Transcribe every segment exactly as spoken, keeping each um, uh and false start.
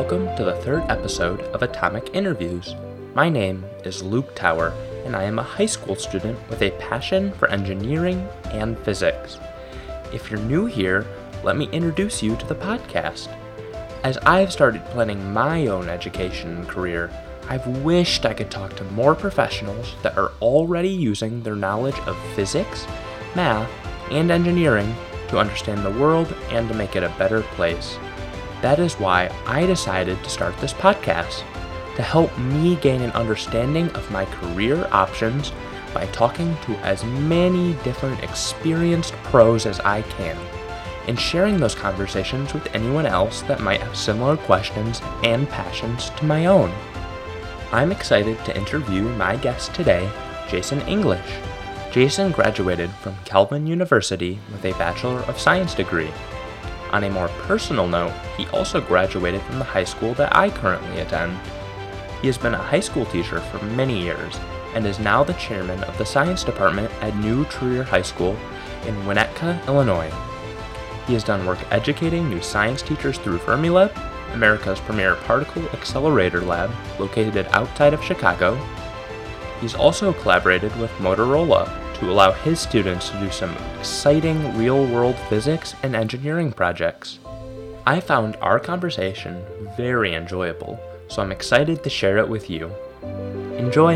welcome to the third episode of Atomic Interviews. My name is Luke Tower, and I am a high school student with a passion for engineering and physics. If you're new here, let me introduce you to the podcast. As I've started planning my own education and career, I've wished I could talk to more professionals that are already using their knowledge of physics, math, and engineering to understand the world and to make it a better place. That is why I decided to start this podcast, to help me gain an understanding of my career options by talking to as many different experienced pros as I can, and sharing those conversations with anyone else that might have similar questions and passions to my own. I'm excited to interview my guest today, Jason English. Jason graduated from Calvin University with a Bachelor of Science degree. On a more personal note, he also graduated from the high school that I currently attend. He has been a high school teacher for many years and is now the chairman of the science department at New Trier High School in Winnetka, Illinois. He has done work educating new science teachers through Fermilab, America's premier particle accelerator lab located outside of Chicago. He's also collaborated with Motorola to allow his students to do some exciting real-world physics and engineering projects. I found our conversation very enjoyable, so I'm excited to share it with you. Enjoy!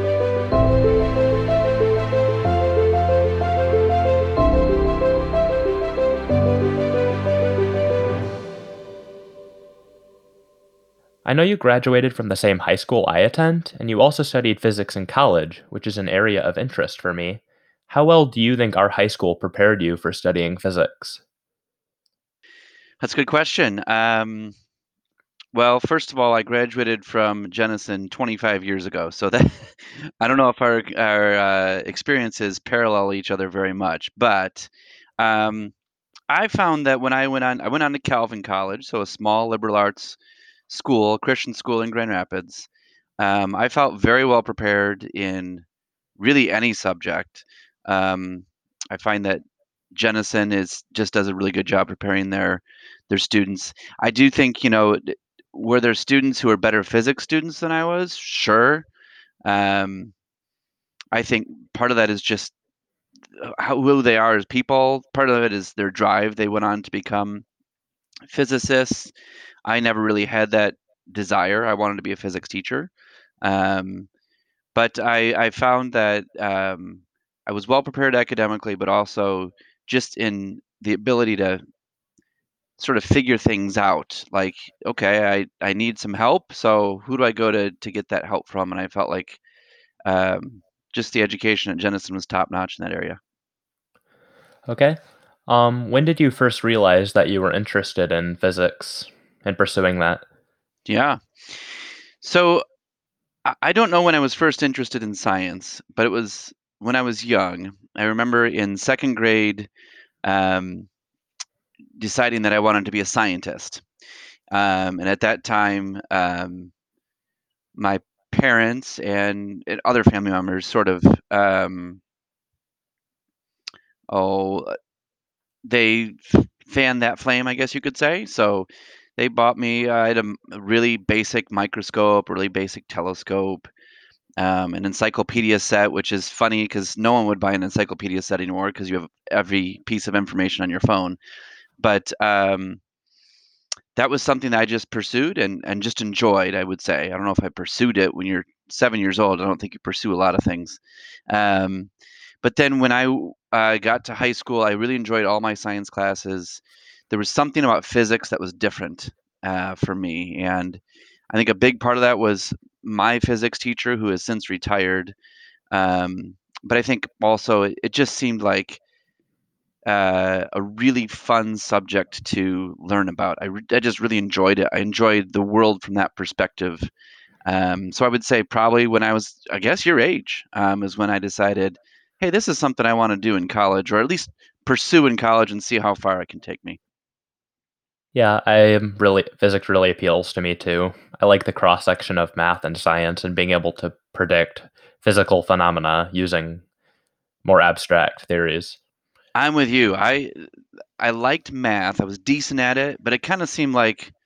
I know you graduated from the same high school I attend, and you also studied physics in college, which is an area of interest for me. How well do you think our high school prepared you for studying physics? That's a good question. Um, well, first of all, I graduated from Jenison twenty-five years ago, so that I don't know if our our uh, experiences parallel each other very much, but um, I found that when I went on, I went on to Calvin College, so a small liberal arts school, Christian school in Grand Rapids. Um, I felt very well prepared in really any subject. Um, I find that Jenison is just does a really good job preparing their their students. I do think, you know, d- were there students who are better physics students than I was? Sure. Um, I think part of that is just uh, how who they are as people. Part of it is their drive. They went on to become physicists. I never really had that desire. I wanted to be a physics teacher. Um, but I, I found that um, I was well prepared academically, but also just in the ability to sort of figure things out. Like, okay, I, I need some help. So who do I go to to get that help from? And I felt like um, just the education at Jenison was top notch in that area. Okay. Um, when did you first realize that you were interested in physics and pursuing that? Yeah. So I I don't know when I was first interested in science, but it was when I was young. I remember in second grade um, deciding that I wanted to be a scientist. Um, and at that time, um, my parents and, and other family members sort of, um, oh, they f- fanned that flame, I guess you could say. So they bought me, I had a, m- a really basic microscope, really basic telescope, um, an encyclopedia set, which is funny because no one would buy an encyclopedia set anymore because you have every piece of information on your phone. But um, that was something that I just pursued and and just enjoyed, I would say. I don't know if I pursued it when you're seven years old. I don't think you pursue a lot of things. Um, but then when I w- uh, got to high school, I really enjoyed all my science classes. There was something about physics that was different uh, for me, and I think a big part of that was my physics teacher, who has since retired. Um, but I think also it, it just seemed like uh, a really fun subject to learn about. I, re- I just really enjoyed it. I enjoyed the world from that perspective. Um, so I would say probably when I was, I guess your age, um, is when I decided, hey, this is something I want to do in college, or at least pursue in college and see how far it can take me. Yeah, I am really physics really appeals to me too. I like the cross section of math and science and being able to predict physical phenomena using more abstract theories. I'm with you. I I liked math. I was decent at it, but it kind of seemed like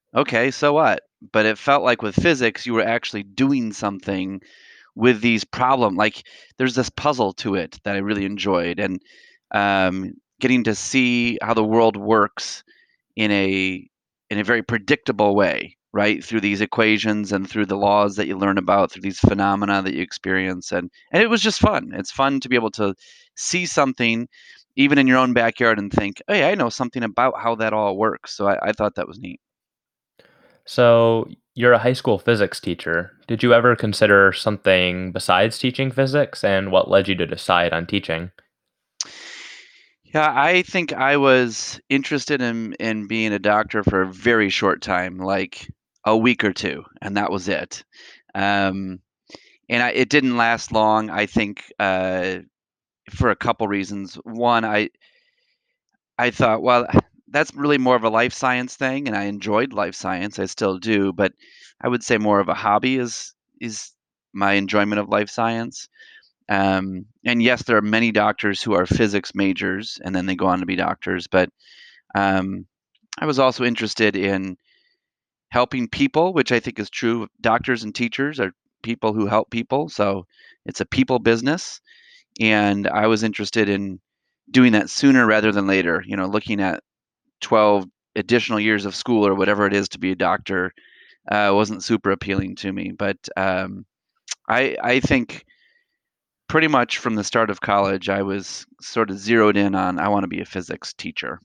Okay, so what? But it felt like with physics, you were actually doing something with these problem like there's this puzzle to it that I really enjoyed, and um, getting to see how the world works in a in a very predictable way, right? Through these equations and through the laws that you learn about, through these phenomena that you experience, and and it was just fun. It's fun to be able to see something even in your own backyard and think, hey, I know something about how that all works. So I, I thought that was neat. So, you're a high school physics teacher. Did you ever consider something besides teaching physics, and what led you to decide on teaching? Yeah, I think I was interested in in being a doctor for a very short time, like a week or two, and that was it. Um, and I, it didn't last long. I think uh, for a couple reasons. One, I I thought, well, that's really more of a life science thing, and I enjoyed life science. I still do, but I would say more of a hobby is is my enjoyment of life science. Um, and yes, there are many doctors who are physics majors and then they go on to be doctors, but um, I was also interested in helping people, which I think is true. Doctors and teachers are people who help people, so it's a people business. And I was interested in doing that sooner rather than later. You know, looking at twelve additional years of school or whatever it is to be a doctor uh, wasn't super appealing to me. But um, I I think pretty much from the start of college, I was sort of zeroed in on I want to be a physics teacher.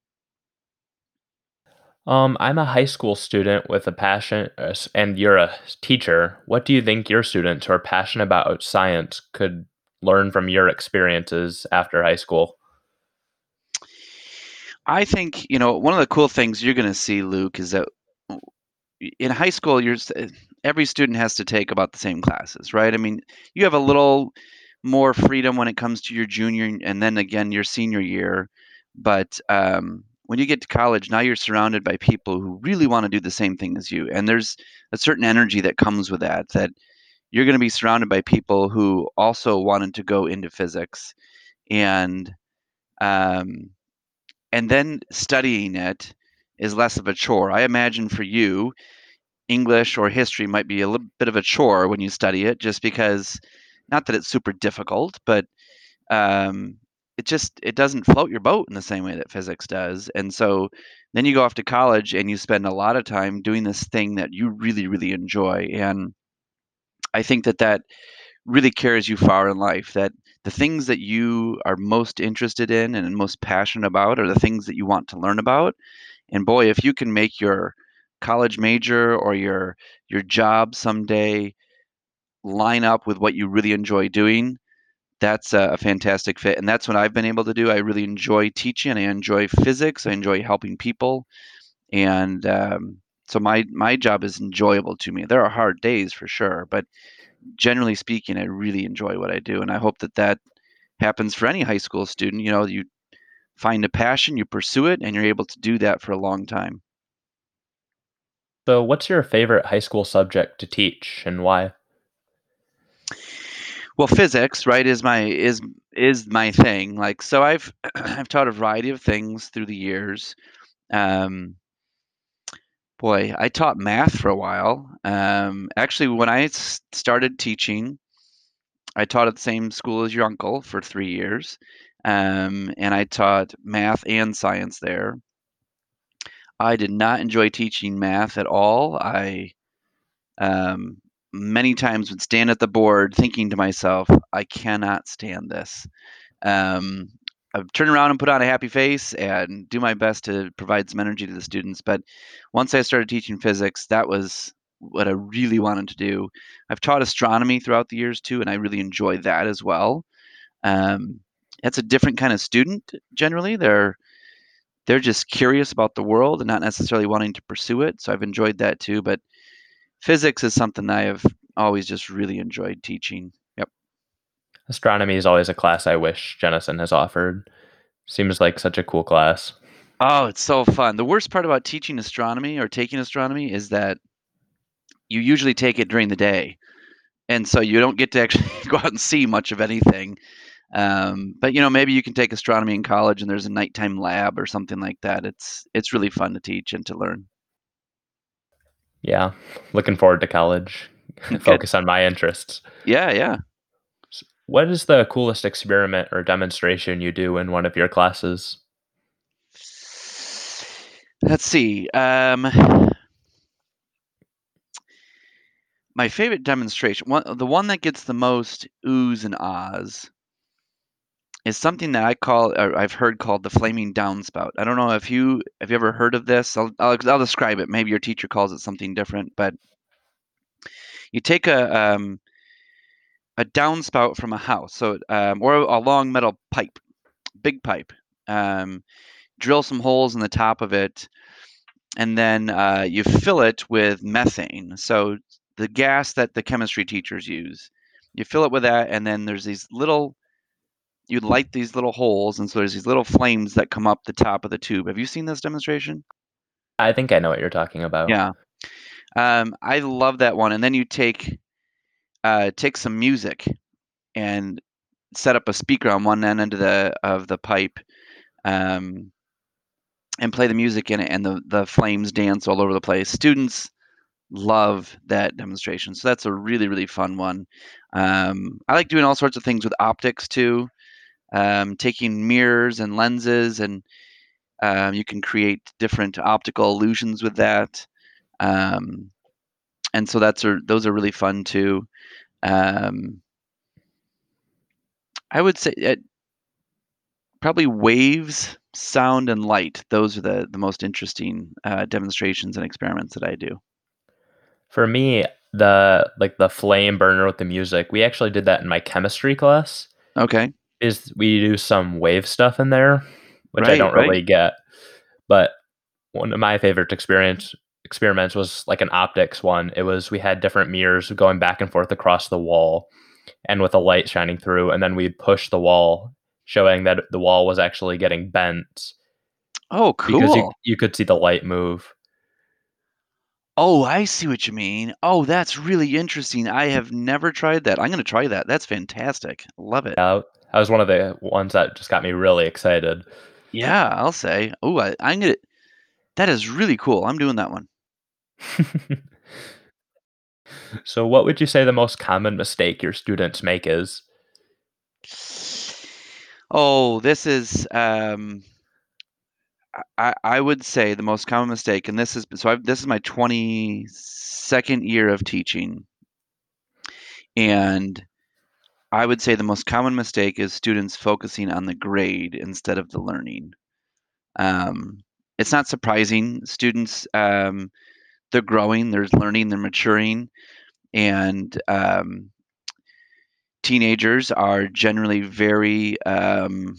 Um, I'm a high school student with a passion, uh, s- and you're a teacher. What do you think your students who are passionate about science could learn from your experiences after high school? I think, you know, one of the cool things you're going to see, Luke, is that in high school, you're s- eh, every student has to take about the same classes, right? I mean, you have a little more freedom when it comes to your junior and then again your senior year, but um, when you get to college, now you're surrounded by people who really want to do the same thing as you, and there's a certain energy that comes with that. That you're going to be surrounded by people who also wanted to go into physics, and um, and then studying it is less of a chore. I imagine for you English or history might be a little bit of a chore when you study it, just because not that it's super difficult, but um, it just it doesn't float your boat in the same way that physics does. And so then you go off to college and you spend a lot of time doing this thing that you really really enjoy. And I think that that really carries you far in life. That the things that you are most interested in and most passionate about are the things that you want to learn about. And boy, if you can make your college major or your your job someday line up with what you really enjoy doing, that's a, a fantastic fit. And that's what I've been able to do. I really enjoy teaching. I enjoy physics. I enjoy helping people. And um, so my my job is enjoyable to me. There are hard days for sure, but generally speaking, I really enjoy what I do. And I hope that that happens for any high school student. You know, you find a passion, you pursue it, and you're able to do that for a long time. So, what's your favorite high school subject to teach and why? Well, physics, right, is my is is my thing. Like, so I've I've taught a variety of things through the years. Um, boy, I taught math for a while. Um, actually, when I s- started teaching, I taught at the same school as your uncle for three years, um, and I taught math and science there. I did not enjoy teaching math at all. I um, many times would stand at the board thinking to myself, I cannot stand this. Um, I turn around and put on a happy face and do my best to provide some energy to the students. But once I started teaching physics, that was what I really wanted to do. I've taught astronomy throughout the years too, and I really enjoy that as well. Um, it's a different kind of student generally. They're they're just curious about the world and not necessarily wanting to pursue it. So I've enjoyed that too. But physics is something I have always just really enjoyed teaching. Yep. Astronomy is always a class I wish Jennison has offered. Seems like such a cool class. Oh, it's so fun. The worst part about teaching astronomy or taking astronomy is that you usually take it during the day. And so you don't get to actually go out and see much of anything. Um, but you know, maybe you can take astronomy in college and there's a nighttime lab or something like that. It's it's really fun to teach and to learn. Yeah, looking forward to college. Good. Focus on my interests. Yeah, yeah. S- What is the coolest experiment or demonstration you do in one of your classes? Let's see. Um, my favorite demonstration, one, the one that gets the most oohs and ahs, is something that I call, or I've heard called the flaming downspout. I don't know if you have you ever heard of this. I'll, I'll I'll describe it. Maybe your teacher calls it something different, but you take a um, a downspout from a house, so um, or a long metal pipe, big pipe. Um, drill some holes in the top of it, and then uh, you fill it with methane. So the gas that the chemistry teachers use, you fill it with that, and then there's these little you light these little holes, and so there's these little flames that come up the top of the tube. Have you seen this demonstration? I think I know what you're talking about. Yeah. Um, I love that one. And then you take uh, take some music and set up a speaker on one end of the of the pipe, um, and play the music in it, and the the flames dance all over the place. Students love that demonstration, so that's a really really fun one. Um, I like doing all sorts of things with optics too. Um, taking mirrors and lenses, and um, you can create different optical illusions with that. Um, and so that's a, those are really fun too. Um, I would say uh, probably waves, sound, and light. Those are the the most interesting uh, demonstrations and experiments that I do. For me, the like the flame burner with the music, we actually did that in my chemistry class. Okay. Is we do some wave stuff in there, which I Right. don't Right. really get. But one of my favorite experience experiments was like an optics one. It was we had different mirrors going back and forth across the wall and with a light shining through, and then we'd push the wall, showing that the wall was actually getting bent Oh, because you cool. you could see the light move. Oh, I see what you mean. Oh, that's really interesting. I have never tried that. I'm going to try that. That's fantastic. Love it. Yeah, that was one of the ones that just got me really excited. Yeah, I'll say. Oh, I, I'm gonna. That is really cool. I'm doing that one. So, what would you say the most common mistake your students make is? Oh, this is. Um, I I would say the most common mistake, and this is so. I've, this is my twenty-second year of teaching, and I would say the most common mistake is students focusing on the grade instead of the learning. Um, it's not surprising. Students, um, they're growing, they're learning, they're maturing, and um, teenagers are generally very um,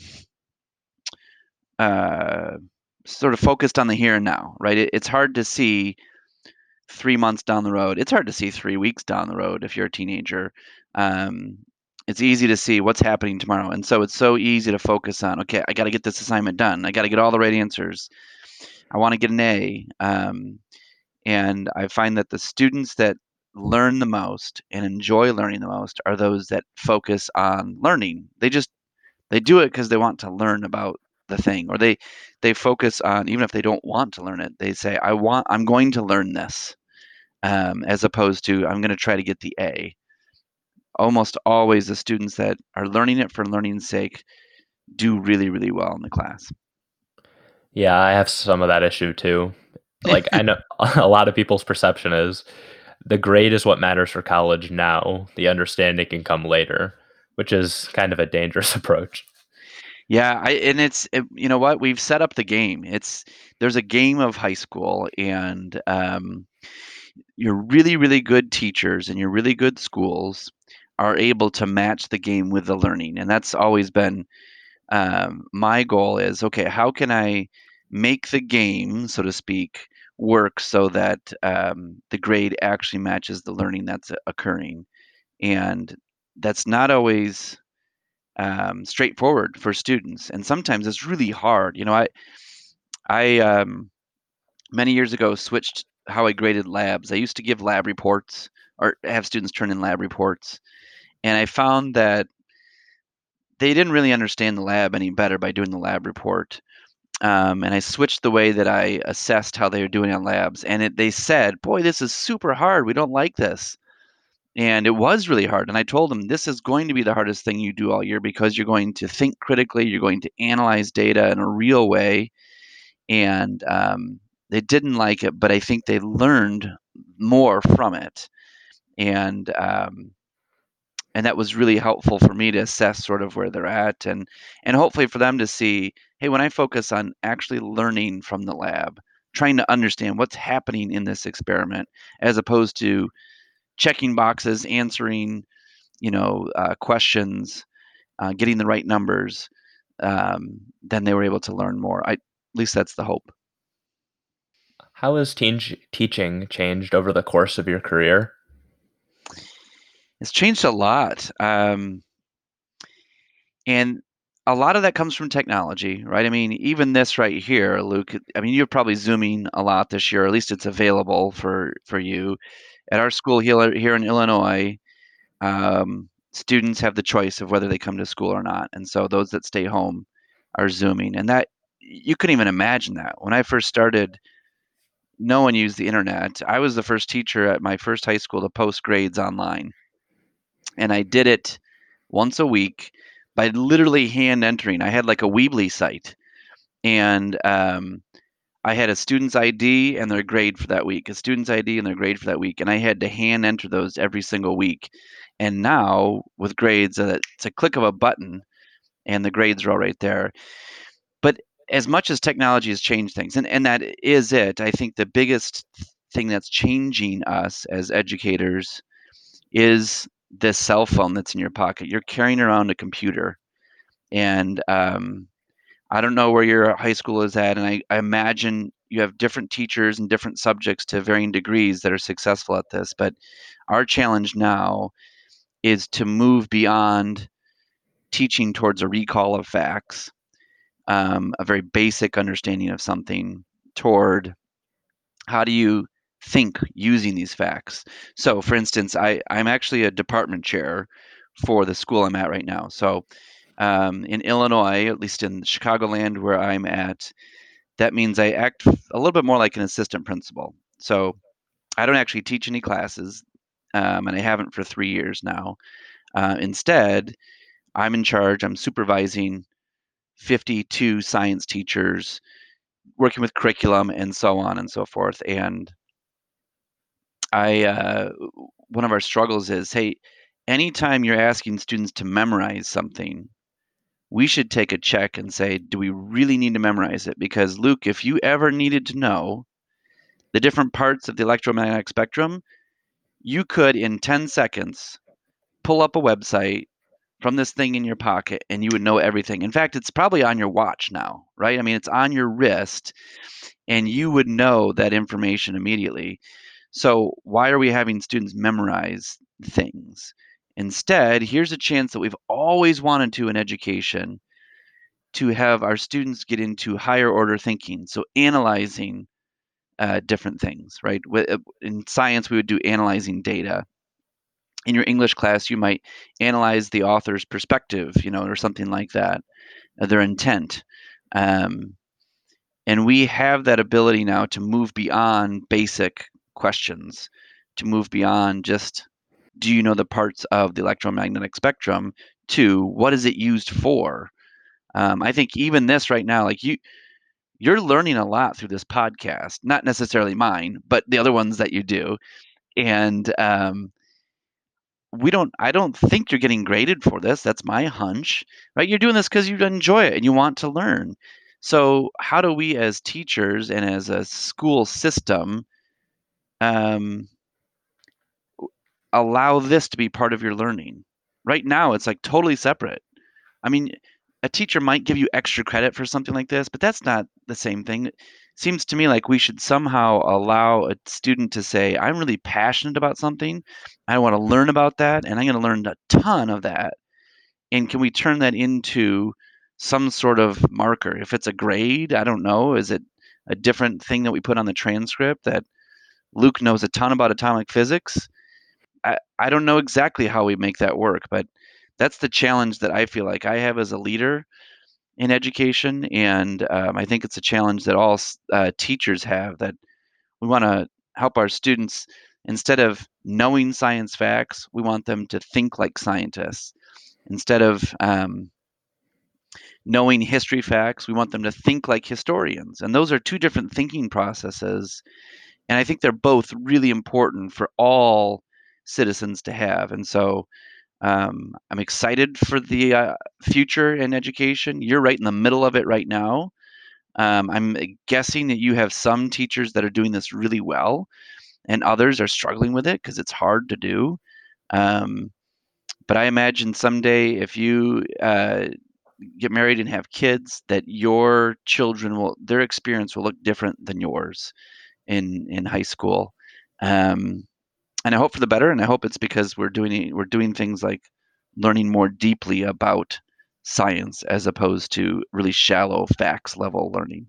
uh, sort of focused on the here and now, right? It, it's hard to see three months down the road. It's hard to see three weeks down the road if you're a teenager. Um, it's easy to see what's happening tomorrow, and so it's so easy to focus on. Okay, I got to get this assignment done. I got to get all the right answers. I want to get an A. Um, and I find that the students that learn the most and enjoy learning the most are those that focus on learning. They just they do it because they want to learn about the thing, or they they focus on, even if they don't want to learn it, they say, I want I'm going to learn this, um, as opposed to I'm going to try to get the A. Almost always the students that are learning it for learning's sake do really, really well in the class. Yeah, I have some of that issue too. Like, I know a lot of people's perception is the grade is what matters for college now. The understanding can come later, which is kind of a dangerous approach. Yeah, I and it's it, you know what? We've set up the game. It's there's a game of high school, and um, your really, really good teachers and your really good schools are able to match the game with the learning, and that's always been um, my goal. Is okay, how can I make the game, so to speak, work so that um, the grade actually matches the learning that's uh, occurring, and that's not always um, straightforward for students, and sometimes it's really hard. You know, I I um, many years ago switched how I graded labs. I used to give lab reports or have students turn in lab reports, and I found that they didn't really understand the lab any better by doing the lab report. Um, and I switched the way that I assessed how they were doing on labs. And it, they said, boy, this is super hard. We don't like this. And it was really hard. And I told them, this is going to be the hardest thing you do all year because you're going to think critically, you're going to analyze data in a real way. And um, they didn't like it, but I think they learned more from it. And um, and that was really helpful for me to assess sort of where they're at, and and hopefully for them to see, hey, when I focus on actually learning from the lab, trying to understand what's happening in this experiment, as opposed to checking boxes, answering, you know, uh, questions, uh, getting the right numbers, um, then they were able to learn more. I, at least that's the hope. How has teen- teaching changed over the course of your career? It's changed a lot. Um, And a lot of that comes from technology, right? I mean, even this right here, Luke, I mean, you're probably Zooming a lot this year, or at least it's available for for you. At our school here here in Illinois, um, students have the choice of whether they come to school or not. And so those that stay home are Zooming. And that you couldn't even imagine that. When I first started, no one used the internet. I was the first teacher at my first high school to post grades online. And I did it once a week by literally hand entering. I had like a Weebly site, and um, I had a student's I D and their grade for that week, a student's I D and their grade for that week, and I had to hand enter those every single week. And now with grades, uh, it's a click of a button, and the grades are all right there. But as much as technology has changed things, and, and that is it, I think the biggest thing that's changing us as educators is this cell phone that's in your pocket. You're carrying around a computer, and um, I don't know where your high school is at, and I, I imagine you have different teachers and different subjects to varying degrees that are successful at this. But our challenge now is to move beyond teaching towards a recall of facts, um, a very basic understanding of something, toward how do you think using these facts. So, for instance, I, I'm actually a department chair for the school I'm at right now. So, um, in Illinois, at least in Chicagoland where I'm at, that means I act a little bit more like an assistant principal. So, I don't actually teach any classes, um, and I haven't for three years now. Uh, instead, I'm in charge, I'm supervising fifty-two science teachers, working with curriculum and so on and so forth. And I uh, one of our struggles is, hey, anytime you're asking students to memorize something, we should take a check and say, do we really need to memorize it? Because Luke, if you ever needed to know the different parts of the electromagnetic spectrum, you could in ten seconds pull up a website from this thing in your pocket and you would know everything. In fact, it's probably on your watch now, right? I mean, it's on your wrist and you would know that information immediately. So, why are we having students memorize things? Instead, here's a chance that we've always wanted to in education, to have our students get into higher order thinking. So, analyzing uh, different things, right? In science, we would do analyzing data. In your English class, you might analyze the author's perspective, you know, or something like that, uh, their intent. Um, and we have that ability now to move beyond basic questions, to move beyond just, do you know the parts of the electromagnetic spectrum, to what is it used for? Um, I think even this right now, like you, you're learning a lot through this podcast, not necessarily mine, but the other ones that you do. And um, we don't, I don't think you're getting graded for this. That's my hunch, right? You're doing this because you enjoy it and you want to learn. So, how do we as teachers and as a school system um, allow this to be part of your learning? Right now, it's like totally separate. I mean, a teacher might give you extra credit for something like this, but that's not the same thing. It seems to me like we should somehow allow a student to say, I'm really passionate about something. I want to learn about that, and I'm going to learn a ton of that. And can we turn that into some sort of marker? If it's a grade, I don't know. Is it a different thing that we put on the transcript that Luke knows a ton about atomic physics? I, I don't know exactly how we make that work, but that's the challenge that I feel like I have as a leader, in education, and um, I think it's a challenge that all uh, teachers have, that we want to help our students, instead of knowing science facts, we want them to think like scientists. Instead of um, knowing history facts, we want them to think like historians. And those are two different thinking processes. And I think they're both really important for all citizens to have. And so um, I'm excited for the uh, future in education. You're right in the middle of it right now. Um, I'm guessing that you have some teachers that are doing this really well, and others are struggling with it because it's hard to do. Um, but I imagine someday, if you uh, get married and have kids, that your children will, their experience will look different than yours in in high school. Um, and I hope for the better, and I hope it's because we're doing we're doing things like learning more deeply about science as opposed to really shallow facts level learning.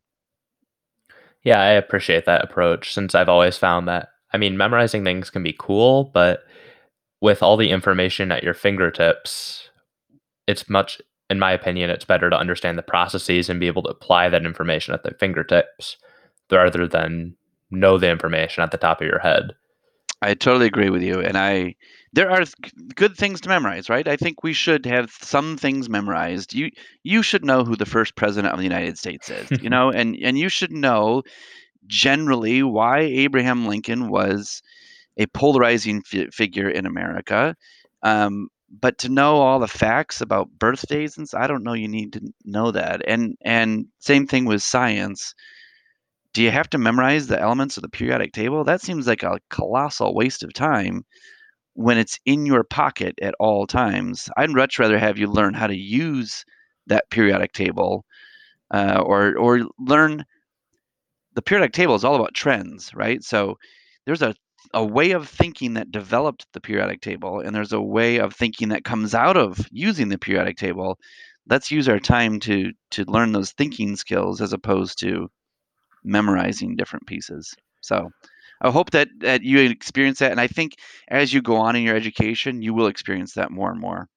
Yeah, I appreciate that approach since I've always found that, I mean, memorizing things can be cool, but with all the information at your fingertips, it's much, in my opinion, it's better to understand the processes and be able to apply that information at the fingertips rather than know the information at the top of your head. I totally agree with you, and I there are th- good things to memorize, right? I think we should have some things memorized. You you should know who the first president of the United States is, you know, and and you should know generally why Abraham Lincoln was a polarizing fi- figure in America. Um, but to know all the facts about birthdays and s- I don't know you need to know that. And and same thing with science. Do you have to memorize the elements of the periodic table? That seems like a colossal waste of time when it's in your pocket at all times. I'd much rather have you learn how to use that periodic table, uh, or or learn the periodic table is all about trends, right? So there's a a way of thinking that developed the periodic table, and there's a way of thinking that comes out of using the periodic table. Let's use our time to to learn those thinking skills as opposed to memorizing different pieces. So I hope that that you experience that, and I think as you go on in your education, you will experience that more and more.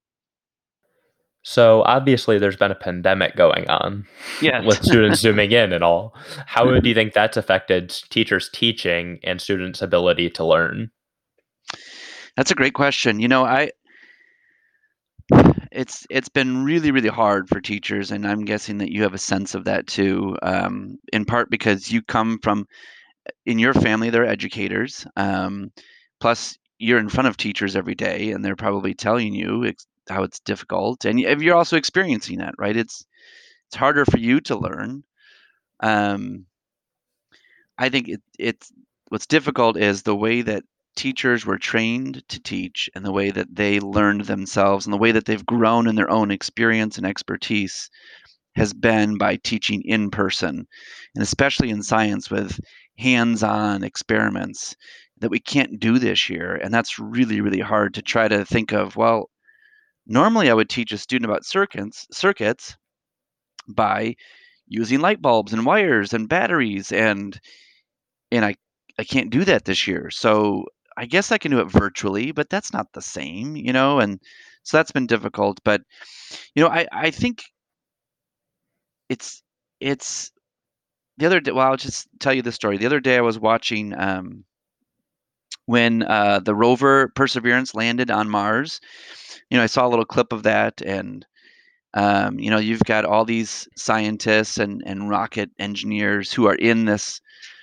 So obviously, there's been a pandemic going on Yes. with students zooming in and all. How do you think that's affected teachers' teaching and students' ability to learn? That's a great question. You know, I it's it's been really really hard for teachers, and I'm guessing that you have a sense of that too. Um, in part because you come from, in your family they're educators, um, plus you're in front of teachers every day, and they're probably telling you ex- how it's difficult, and y- you're also experiencing that, right? It's it's harder for you to learn. Um, I think it, it's what's difficult is the way that teachers were trained to teach, and the way that they learned themselves, and the way that they've grown in their own experience and expertise has been by teaching in person, and especially in science with hands-on experiments that we can't do this year. And that's really, really hard to try to think of. Well, normally I would teach a student about circuits, circuits by using light bulbs and wires and batteries, and and I I can't do that this year. So I guess I can do it virtually, but that's not the same, you know, and so that's been difficult. But you know, I I think it's it's the other day. Well, I'll just tell you the story. The other day I was watching um when uh the rover Perseverance landed on Mars. You know, I saw a little clip of that, and um, you know, you've got all these scientists and and rocket engineers who are in this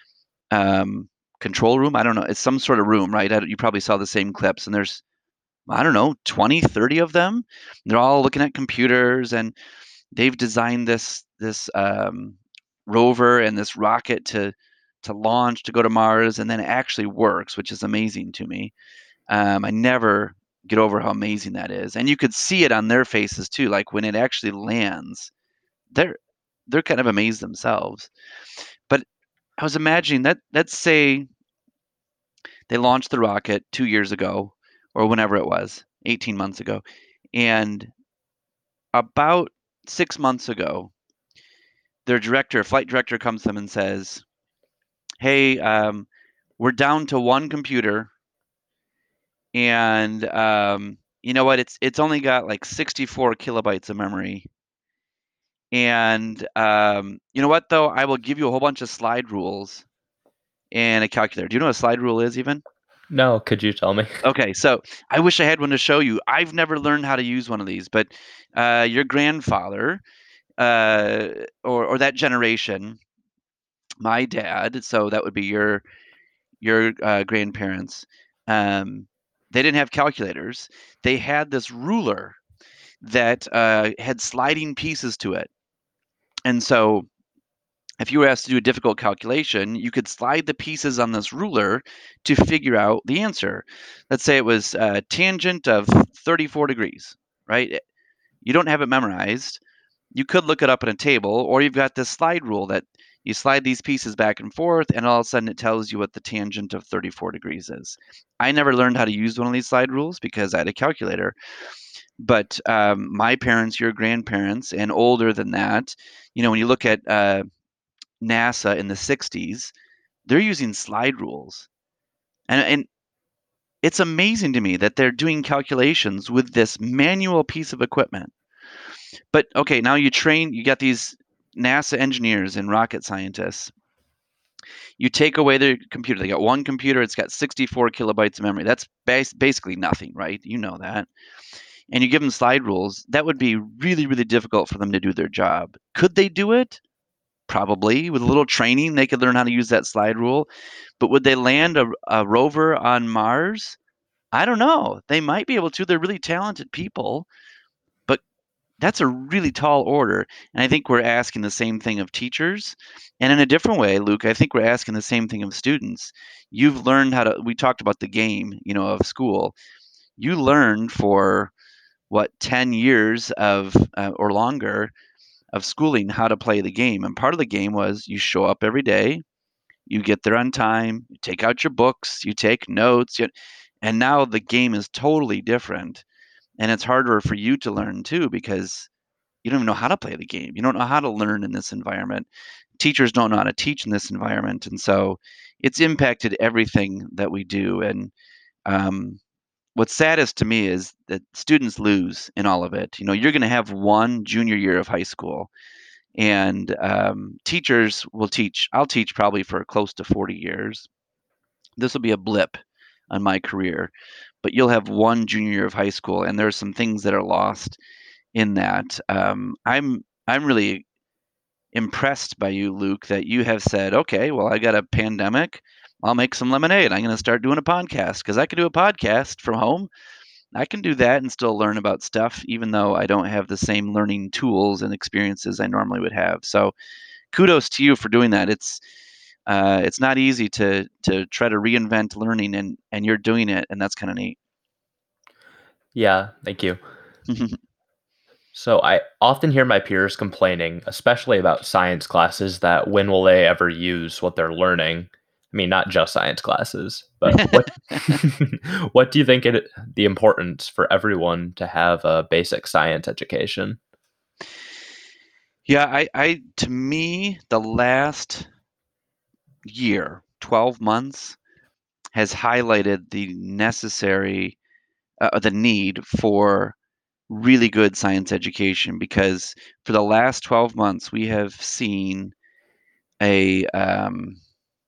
um control room. I don't know. It's some sort of room, right? I, you probably saw the same clips, and there's, I don't know, twenty, thirty of them. They're all looking at computers, and they've designed this this um, rover and this rocket to to launch to go to Mars, and then it actually works, which is amazing to me. Um, I never get over how amazing that is, and you could see it on their faces too. Like when it actually lands, they're they're kind of amazed themselves. But I was imagining that, let's say they launched the rocket two years ago, or whenever it was, eighteen months ago, and about six months ago, their director, flight director, comes to them and says, "Hey, um, we're down to one computer, and um, you know what? It's it's only got like sixty-four kilobytes of memory, And um, you know what, though? I will give you a whole bunch of slide rules and a calculator. Do you know what a slide rule is even? No, could you tell me? Okay, so I wish I had one to show you. I've never learned how to use one of these, but uh, your grandfather uh, or or that generation, my dad, so that would be your your uh, grandparents, um, they didn't have calculators. They had this ruler that uh, had sliding pieces to it, and so if you were asked to do a difficult calculation, you could slide the pieces on this ruler to figure out the answer. Let's say it was a tangent of thirty-four degrees, right? You don't have it memorized. You could look it up in a table, or you've got this slide rule that you slide these pieces back and forth, and all of a sudden it tells you what the tangent of thirty-four degrees is. I never learned how to use one of these slide rules because I had a calculator. But um, my parents, your grandparents, and older than that, you know, when you look at uh, NASA in the sixties, they're using slide rules. And, and it's amazing to me that they're doing calculations with this manual piece of equipment. But okay, now you train, you got these NASA engineers and rocket scientists. You take away their computer. They got one computer, it's got sixty-four kilobytes of memory. That's bas- basically nothing, right? You know that. And you give them slide rules. That would be really, really difficult for them to do their job. Could they do it? Probably. With a little training, they could learn how to use that slide rule. But would they land a, a rover on Mars? I don't know. They might be able to. They're really talented people. But that's a really tall order. And I think we're asking the same thing of teachers. And in a different way, Luke, I think we're asking the same thing of students. You've learned how to, we talked about the game, you know, of school. You learned for what, ten years of, uh, or longer of schooling how to play the game. And part of the game was you show up every day, you get there on time, you take out your books, you take notes. You, and now the game is totally different. And it's harder for you to learn too because you don't even know how to play the game. You don't know how to learn in this environment. Teachers don't know how to teach in this environment. And so it's impacted everything that we do. And um, what's saddest to me is that students lose in all of it. You know, you're going to have one junior year of high school, and um, teachers will teach. I'll teach probably for close to forty years. This will be a blip on my career, but you'll have one junior year of high school, and there are some things that are lost in that. Um, I'm I'm really impressed by you, Luke, that you have said, okay, well, I got a pandemic. I'll make some lemonade. I'm going to start doing a podcast because I can do a podcast from home. I can do that and still learn about stuff, even though I don't have the same learning tools and experiences I normally would have. So, kudos to you for doing that. It's uh, it's not easy to to try to reinvent learning, and and you're doing it, and that's kind of neat. Yeah, thank you. So I often hear my peers complaining, especially about science classes, that when will they ever use what they're learning? I mean, not just science classes, but what what do you think it the importance for everyone to have a basic science education? Yeah, I, I to me, the last year, twelve months, has highlighted the necessary, uh, the need for really good science education because for the last twelve months, we have seen a, um,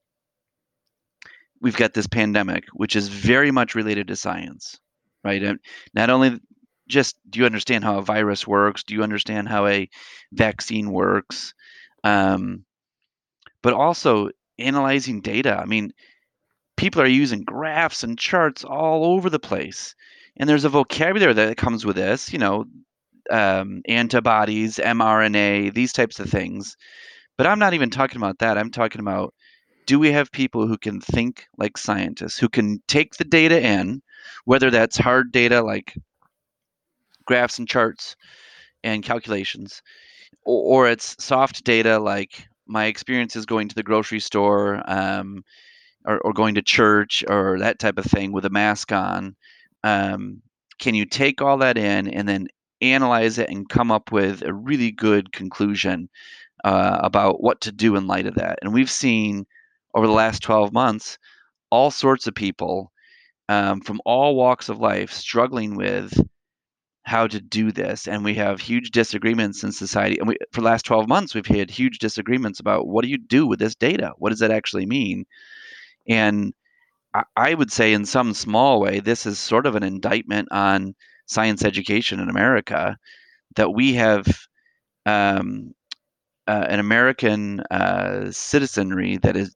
we've got this pandemic, which is very much related to science, right? And not only just do you understand how a virus works, do you understand how a vaccine works, um, but also analyzing data. I mean, people are using graphs and charts all over the place. And there's a vocabulary that comes with this, you know, um, antibodies, mRNA, these types of things. But I'm not even talking about that. I'm talking about, do we have people who can think like scientists, who can take the data in, whether that's hard data like graphs and charts and calculations, or, or it's soft data like my experiences going to the grocery store, um, or, or going to church or that type of thing with a mask on. Um, can you take all that in and then analyze it and come up with a really good conclusion uh, about what to do in light of that? And we've seen over the last twelve months all sorts of people um, from all walks of life struggling with how to do this, and we have huge disagreements in society. And we, for the last twelve months, we've had huge disagreements about what do you do with this data? What does that actually mean? And I, I would say, in some small way, this is sort of an indictment on science education in America, that we have um, uh, an American uh, citizenry that is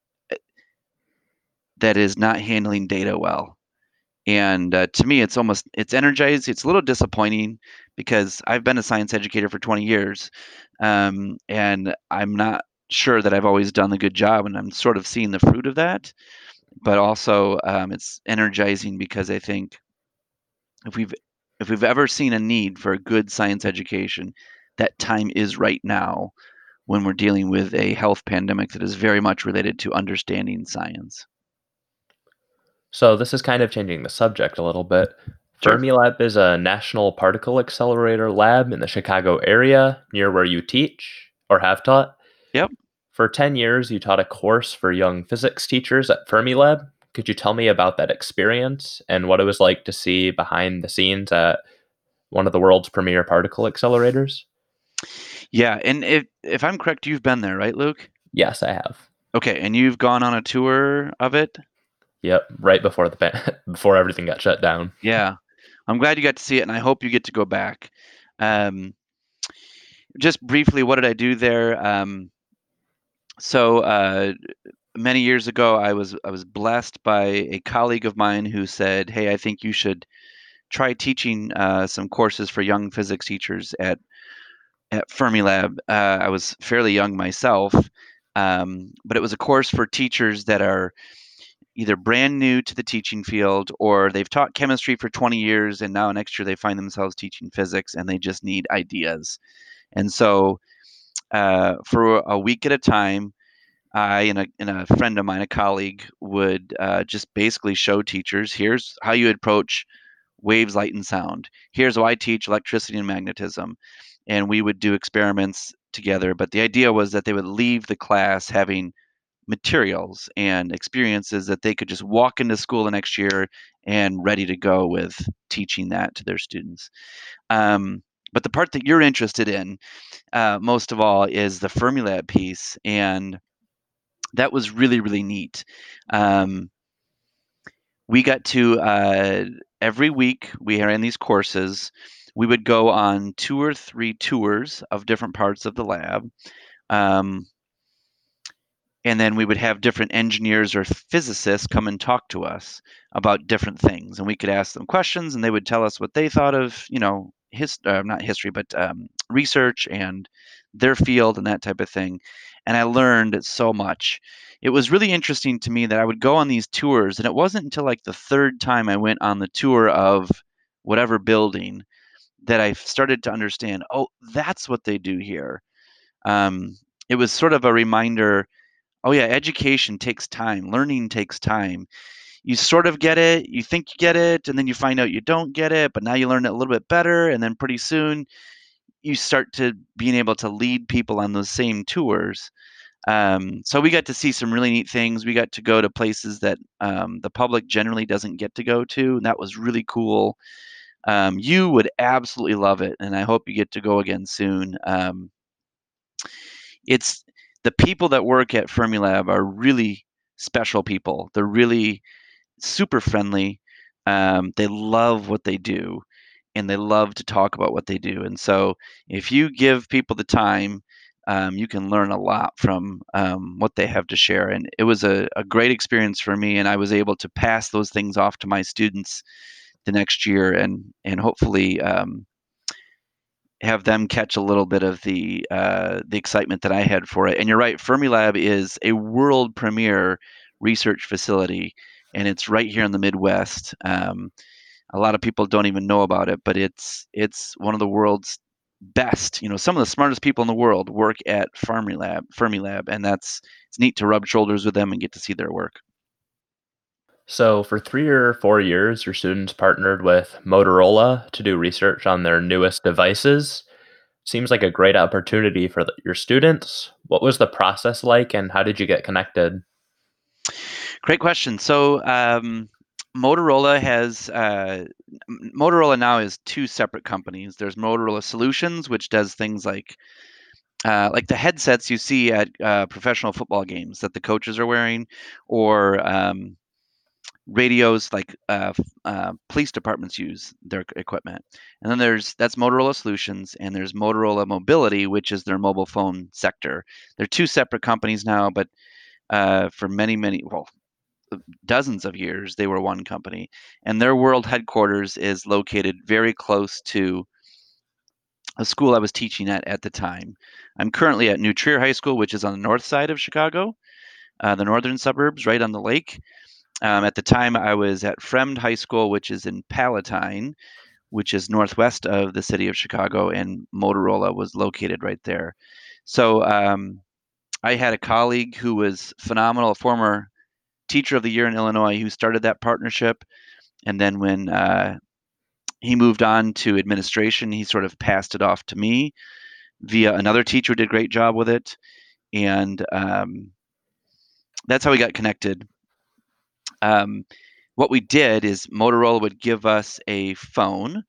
that is not handling data well. And uh, to me, it's almost it's energized. It's a little disappointing because I've been a science educator for twenty years, um, and I'm not sure that I've always done a good job, and I'm sort of seeing the fruit of that. But also, um, it's energizing because I think if we've if we've ever seen a need for a good science education, that time is right now when we're dealing with a health pandemic that is very much related to understanding science. So this is kind of changing the subject a little bit. Sure. Fermilab is a national particle accelerator lab in the Chicago area near where you teach or have taught. Yep. For ten years, you taught a course for young physics teachers at Fermilab. Could you tell me about that experience and what it was like to see behind the scenes at one of the world's premier particle accelerators? Yeah, and if if I'm correct, you've been there, right, Luke? Yes, I have. Okay, and you've gone on a tour of it? Yep, right before the pan- before everything got shut down. Yeah. I'm glad you got to see it, and I hope you get to go back. Um, just briefly, what did I do there? Um, so uh, many years ago, I was I was blessed by a colleague of mine who said, "Hey, I think you should try teaching uh, some courses for young physics teachers at at Fermilab." Uh, I was fairly young myself, um, but it was a course for teachers that are either brand new to the teaching field, or they've taught chemistry for twenty years and now next year they find themselves teaching physics and they just need ideas. And so uh, for a week at a time, I and a, and a friend of mine, a colleague, would uh, just basically show teachers, here's how you approach waves, light, and sound. Here's how I teach electricity and magnetism. And we would do experiments together. But the idea was that they would leave the class having materials and experiences that they could just walk into school the next year and ready to go with teaching that to their students. Um, but the part that you're interested in, uh, most of all, is the Fermilab piece, and that was really, really neat. Um, we got to uh, every week we ran these courses. We would go on two or three tours of different parts of the lab. Um, and then we would have different engineers or physicists come and talk to us about different things, and we could ask them questions and they would tell us what they thought of, you know, his uh, not history but um, research and their field and that type of thing. And I learned so much. It was really interesting to me that I would go on these tours, and it wasn't until like the third time I went on the tour of whatever building that I started to understand, oh, that's what they do here. Um, it was sort of a reminder. Oh yeah, education takes time. Learning takes time. You sort of get it, you think you get it, and then you find out you don't get it, but now you learn it a little bit better, and then pretty soon you start to being able to lead people on those same tours. Um, so we got to see some really neat things. We got to go to places that um, the public generally doesn't get to go to, and that was really cool. Um, you would absolutely love it, and I hope you get to go again soon. Um, it's the people that work at Fermilab are really special people. They're really super friendly. Um, they love what they do, and they love to talk about what they do. And so, if you give people the time, um, you can learn a lot from um, what they have to share. And it was a, a great experience for me, and I was able to pass those things off to my students the next year, and and hopefully um, have them catch a little bit of the uh, the excitement that I had for it. And you're right, Fermilab is a world premier research facility, and it's right here in the Midwest. Um, a lot of people don't even know about it, but it's it's one of the world's best. You know, some of the smartest people in the world work at Fermilab, Fermilab, and that's it's neat to rub shoulders with them and get to see their work. So, for three or four years, your students partnered with Motorola to do research on their newest devices. Seems like a great opportunity for the, your students. What was the process like, and how did you get connected? Great question. So, um, Motorola has uh, Motorola now is two separate companies. There's Motorola Solutions, which does things like uh, like the headsets you see at uh, professional football games that the coaches are wearing, or um, radios like uh, uh, police departments use their equipment. And then there's that's Motorola Solutions, and there's Motorola Mobility, which is their mobile phone sector. They're two separate companies now, but uh, for many, many, well, dozens of years, they were one company. And their world headquarters is located very close to a school I was teaching at at the time. I'm currently at New Trier High School, which is on the north side of Chicago, uh, the northern suburbs, right on the lake. Um, at the time, I was at Fremd High School, which is in Palatine, which is northwest of the city of Chicago, and Motorola was located right there. So um, I had a colleague who was phenomenal, a former teacher of the year in Illinois, who started that partnership. And then when uh, he moved on to administration, he sort of passed it off to me via another teacher who did a great job with it. And um, that's how we got connected. Um, what we did is Motorola would give us a phone.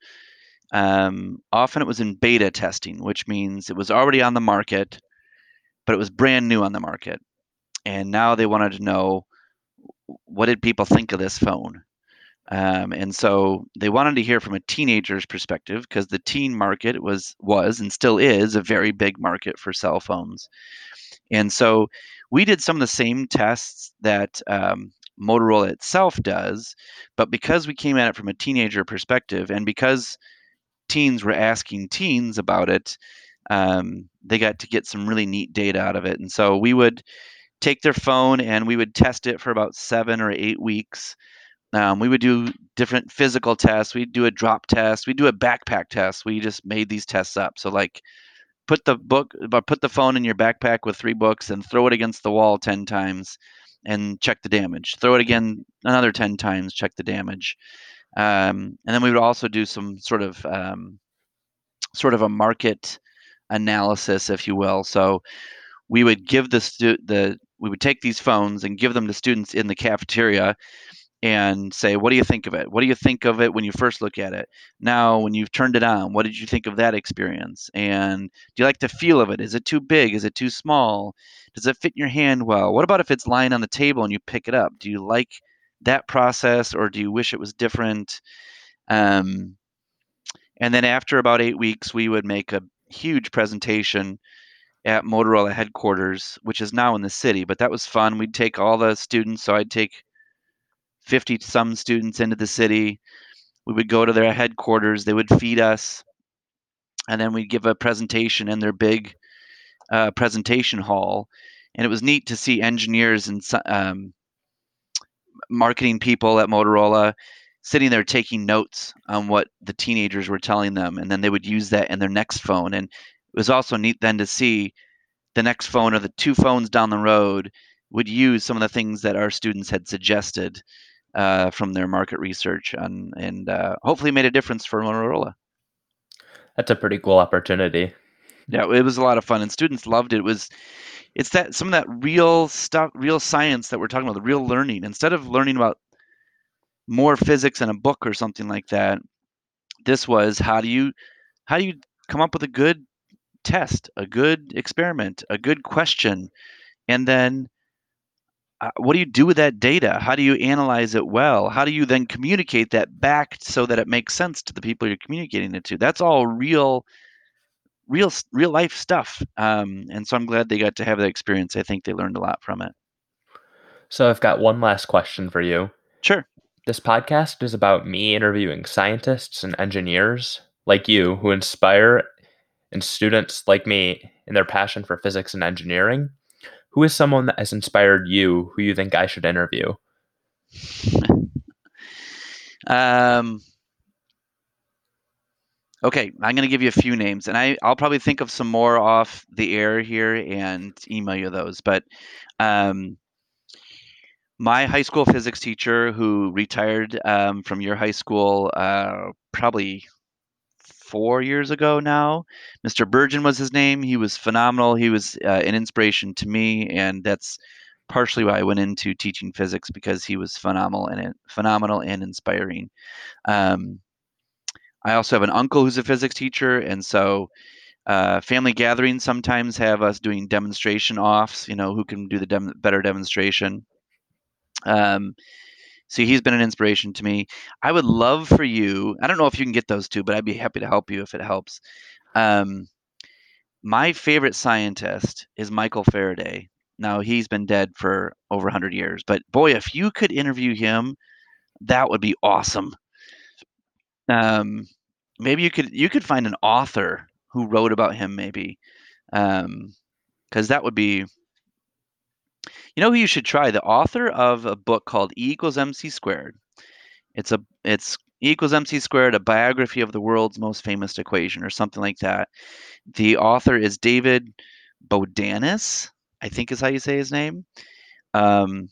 Um, often it was in beta testing, which means it was already on the market, but it was brand new on the market. And now they wanted to know, what did people think of this phone? Um, and so they wanted to hear from a teenager's perspective, because the teen market was was and still is a very big market for cell phones. And so we did some of the same tests that um, Motorola itself does, but because we came at it from a teenager perspective, and because teens were asking teens about it, um, they got to get some really neat data out of it. And so we would take their phone and we would test it for about seven or eight weeks. Um, we would do different physical tests. We'd do a drop test. We'd do a backpack test. We just made these tests up. So like, put the book, but put the phone in your backpack with three books and throw it against the wall ten times and check the damage. Throw it again another ten times, check the damage. Um, and then we would also do some sort of um, sort of a market analysis, if you will. So we would give the stu- the we would take these phones and give them to students in the cafeteria and say, what do you think of it? What do you think of it when you first look at it? Now, when you've turned it on, what did you think of that experience? And do you like the feel of it? Is it too big? Is it too small? Does it fit in your hand well? What about if it's lying on the table and you pick it up? Do you like that process, or do you wish it was different? Um, and then after about eight weeks, we would make a huge presentation at Motorola headquarters, which is now in the city, but that was fun. We'd take all the students, so I'd take fifty some students into the city. We would go to their headquarters, they would feed us, and then we'd give a presentation in their big uh, presentation hall. And it was neat to see engineers and um, marketing people at Motorola sitting there taking notes on what the teenagers were telling them, and then they would use that in their next phone. And it was also neat then to see the next phone, or the two phones down the road, would use some of the things that our students had suggested uh, from their market research, and, and uh, hopefully made a difference for Motorola. That's a pretty cool opportunity. Yeah, it was a lot of fun, and students loved it. It was, it's that some of that real stuff, real science that we're talking about, the real learning. Instead of learning about more physics in a book or something like that, this was how do you how do you come up with a good test, a good experiment, a good question, and then uh, what do you do with that data? How do you analyze it well? How do you then communicate that back so that it makes sense to the people you're communicating it to? That's all real, real, real life stuff. Um, and so I'm glad they got to have that experience. I think they learned a lot from it. So I've got one last question for you. Sure. This podcast is about me interviewing scientists and engineers like you who inspire and students like me in their passion for physics and engineering. Who is someone that has inspired you who you think I should interview? um, okay, I'm going to give you a few names, and I, I'll probably think of some more off the air here and email you those. But um, my high school physics teacher, who retired um, from your high school uh, probably four years ago now, Mister Burgeon was his name. He was phenomenal. He was uh, an inspiration to me, and that's partially why I went into teaching physics, because he was phenomenal and phenomenal and inspiring. Um, I also have an uncle who's a physics teacher, and so uh, family gatherings sometimes have us doing demonstration offs, you know, who can do the dem- better demonstration. Um, so he's been an inspiration to me. I would love for you, I don't know if you can get those two, but I'd be happy to help you if it helps. Um, my favorite scientist is Michael Faraday. Now, he's been dead for over one hundred years, but boy, if you could interview him, that would be awesome. Um, maybe you could you could find an author who wrote about him, maybe, um, because that would be. You know who you should try? The author of a book called E equals mc squared. It's a it's E equals mc squared, a biography of the world's most famous equation, or something like that. The author is David Bodanis, I think is how you say his name. Um,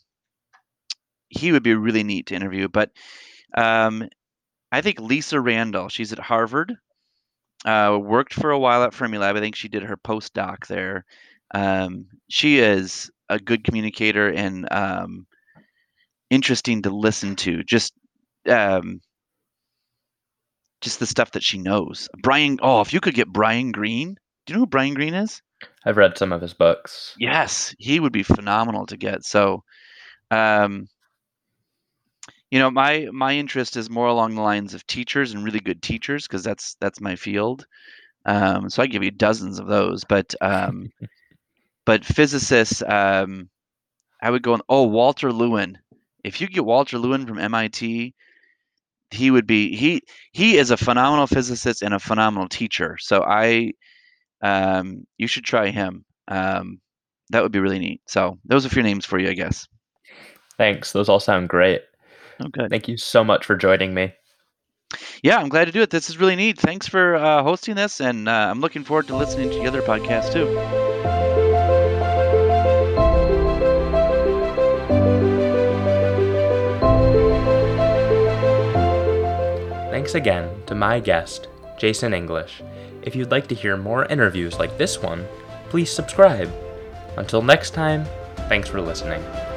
he would be really neat to interview. But um, I think Lisa Randall, she's at Harvard, uh, worked for a while at Fermilab. I think she did her postdoc there. Um, she is a good communicator and um, interesting to listen to. Just um, just the stuff that she knows. Brian, oh, if you could get Brian Greene. Do you know who Brian Greene is? I've read some of his books. Yes, he would be phenomenal to get. So, um, you know, my my interest is more along the lines of teachers and really good teachers, because that's that's my field. Um, so I give you dozens of those, but um, but physicists, um, I would go on. Oh, Walter Lewin. If you get Walter Lewin from M I T, he would be he he is a phenomenal physicist and a phenomenal teacher. So I, um, you should try him. Um, that would be really neat. So those are a few names for you, I guess. Thanks. Those all sound great. Okay. Thank you so much for joining me. Yeah, I'm glad to do it. This is really neat. Thanks for uh, hosting this, and uh, I'm looking forward to listening to the other podcasts too. Thanks again to my guest, Jason English. If you'd like to hear more interviews like this one, please subscribe. Until next time, thanks for listening.